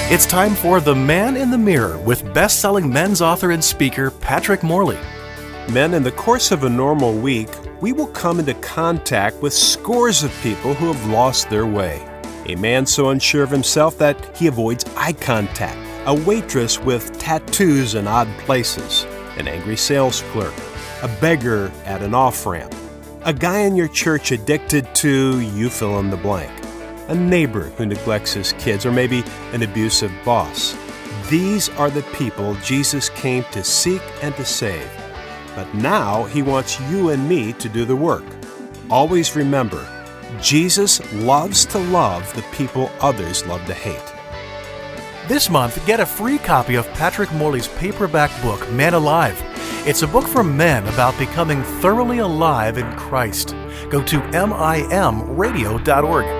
It's time for The Man in the Mirror with best-selling men's author and speaker Patrick Morley. Men, in the course of a normal week, we will come into contact with scores of people who have lost their way. A man so unsure of himself that he avoids eye contact. A waitress with tattoos in odd places. An angry sales clerk. A beggar at an off-ramp. A guy in your church addicted to you fill in the blank. A neighbor who neglects his kids, or maybe an abusive boss. These are the people Jesus came to seek and to save. But now he wants you and me to do the work. Always remember, Jesus loves to love the people others love to hate. This month, get a free copy of Patrick Morley's paperback book, Man Alive. It's a book for men about becoming thoroughly alive in Christ. Go to mimradio.org.